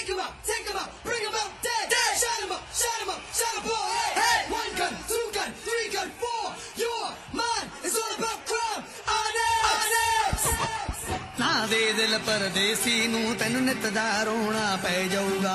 take 'em out, bring 'em out dead. Shut 'em up, shut 'em up, hey, hey. 1 gun, 2 gun, 3 gun, 4. Your mind is all about crime. Onyx. ना दे दिल परदेसी नू तैनू नित दा रोना पै जाऊगा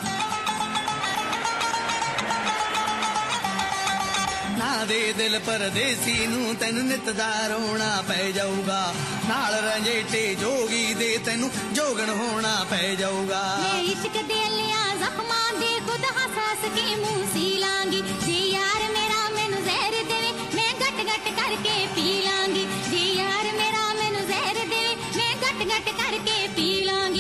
ना दे दिल परदेसी नू तैनू नित दा रोना पै जाऊगा नाल रंजेटे जोगी दे तैनू जोगन होना पै जाऊगा इश्क दे लिया जख्मां दे खुद हंस हंस के मुंह सी लांगी जी यार मेरा मैनू जहर देवे मैं गट गट करके पी लांगी जी यार मेरा मैनू जहर देवे मैं गट गट करके पी लांगी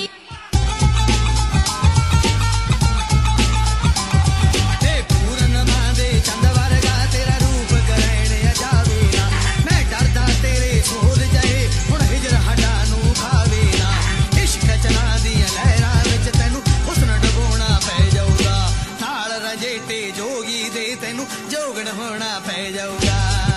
जोगन होना पै जाऊगा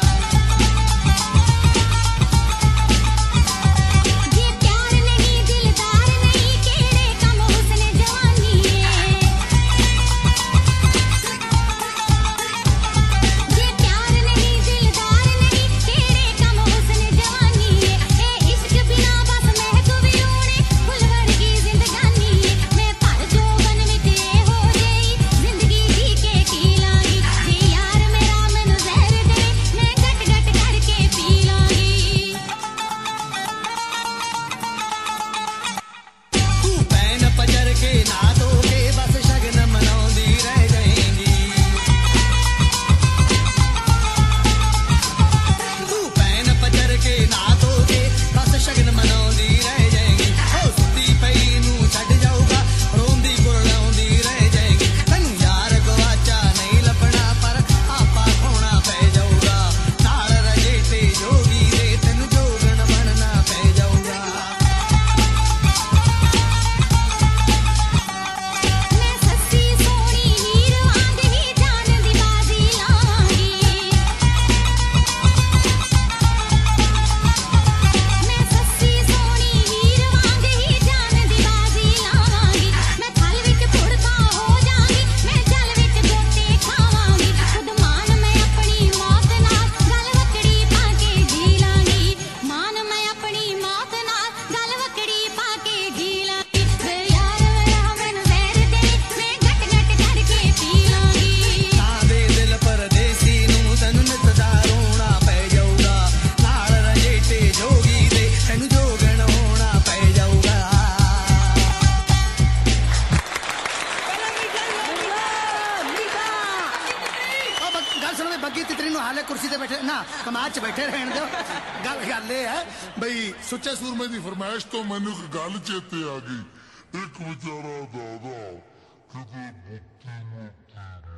सुच्चे सूरमे की फरमाइश तो मैनू एक गल चेते आ गई एक बेचारा दादा